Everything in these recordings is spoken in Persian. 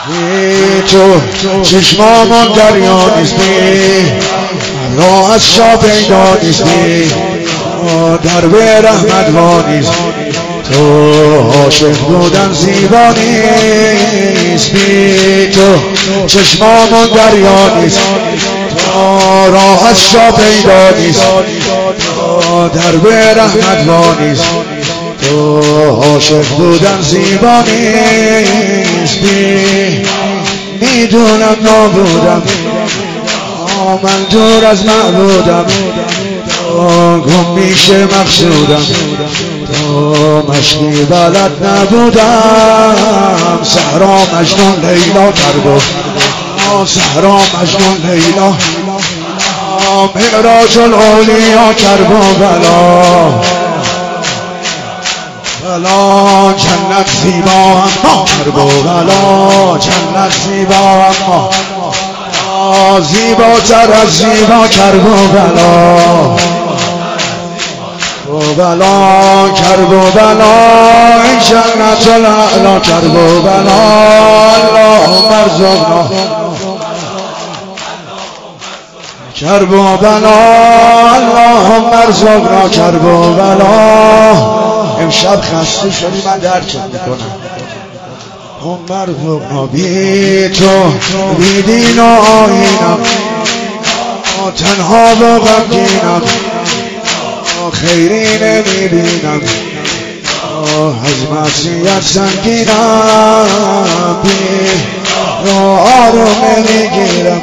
بی تو چشمامون دریا نیست، بی راه از شا پیدا نیست، بی در به رحمت وا نیست. تو عاشق بودن زیبا نیست، بی تو چشمامون دریا نیست، راه از شا پیدا نیست، در به رحمت وا نیست. تو عاشق بودن زیبا نیست، میدونم نابودم، من دور از معبودم، گم میشه مقصودم، تو مشکی بلد نبودم. صحرا مجنون لیلا کرد، صحرا مجنون لیلا، معراج الاولیا کرب و بلا، بلا جنت زیبا اما کرب و بلا، جنت زیبا اما زیباتر از زیبا کرب و بلا، و بلا کرب و بلا، این جنت الاعلا کرب و بلا. اللهم ارزقنا کرب و بلا، اللهم ارزقنا کرب و بلا. امشب خسته شدی من درک میکنم. اللهم ارزقنا بی تو بی دین و آیینم، تنها و غمگینم، خیری نمیبینم، از معصیت سنگینم، بی رو آروم نمیگیرم،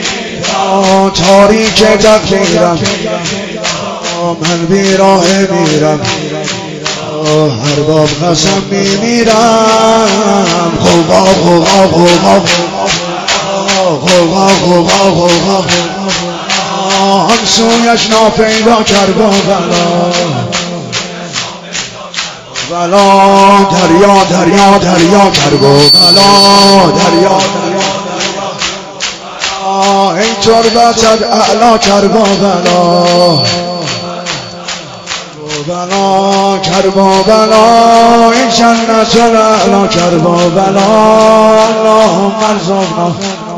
تاریک تقدیرم، من بی راه میرم، هر باب قسم میمیرم. غوغا غوغا غوغا غوغا غوغا غوغا، همسویش ناپیدا کرد و بلا، بلا دریا دریا دریا کرد و بلا، دریا این تربتت اعلا کرب و بلا، بلا کرب و بلا، این جنت الاعلا کرب و بلا. اللهم ارزقنا،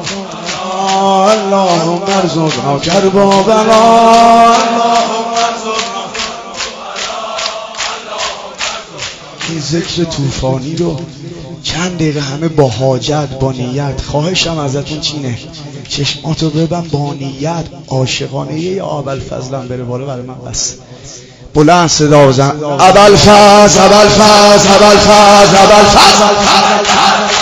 اللهم ارزقنا کرب و بلا، اللهم ارزقنا. این ذکر طوفانی رو چند دقیقه همه با حاجت با نیت، خواهشم ازتون چینه چشماتو ببن با نیت عاشقانه. یه ابوالفضلم بره بالا برای من بس. بلند صدا بزن ابوالفضل ابوالفضل ابوالفضل ابوالفضل.